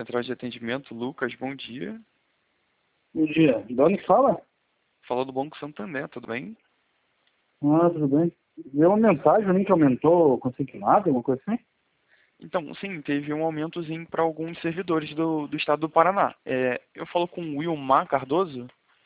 Central de Atendimento, Lucas, bom dia. Bom dia. De onde que fala? Fala do Banco Santander, tudo bem? Ah, tudo bem. Deu uma mensagem pra mim que aumentou o consignado, alguma coisa assim? Então, sim, teve um aumentozinho para alguns servidores do estado do Paraná. Eu falo com o Wilmar Cardoso?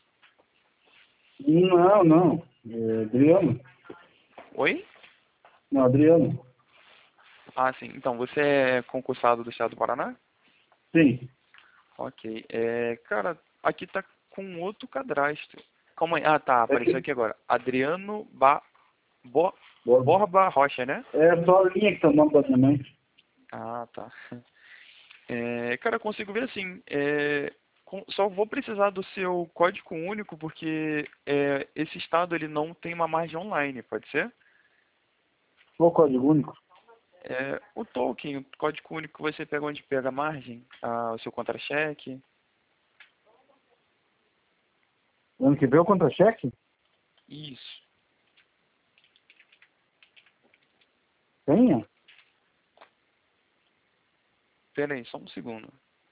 Não, não. É Adriano. Oi? Não, Adriano. Ah, sim. Então, você é concursado do estado do Paraná? Sim. Ok. Cara, aqui tá com outro cadastro. Calma aí. Ah, tá. É Apareceu que... aqui agora. Adriano Bo... Boa. Borba Rocha, né? É só a linha que tá no nome da minha mãe. Ah, tá. Cara, eu consigo ver assim. Só vou precisar do seu código único porque esse estado ele não tem uma margem online, pode ser? Qual o código único? O token, o código único você pega onde pega a margem, o seu contra-cheque. Ano que vem o contra-cheque? Isso. Tenha? Pera aí, só um segundo.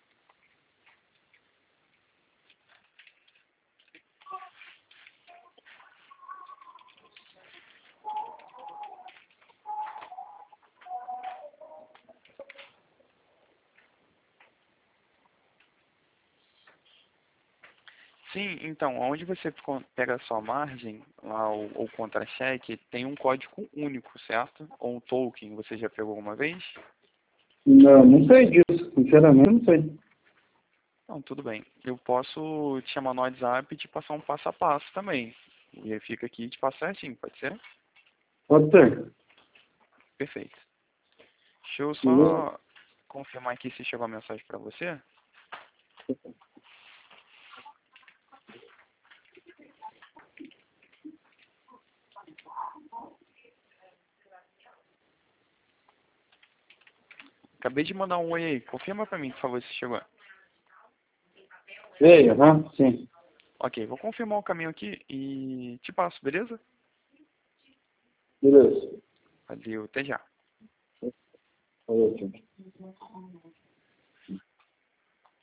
Sim, então, onde você pega a sua margem, lá o contra-cheque, tem um código único, certo? Ou um token, você já pegou alguma vez? Não, não sei disso. Sinceramente, não sei. Não, tudo bem. Eu posso te chamar no WhatsApp e te passar um passo a passo também. E aí fica aqui e te passo certinho, pode ser? Pode ser. Perfeito. Deixa eu Beleza? só confirmar aqui se chegou a mensagem para você. Acabei de mandar um oi aí. Confirma para mim, por favor, se chegou. Ei, aham, sim. Ok, vou confirmar o caminho aqui e te passo, beleza? Beleza. Valeu, até já. Valeu, tio.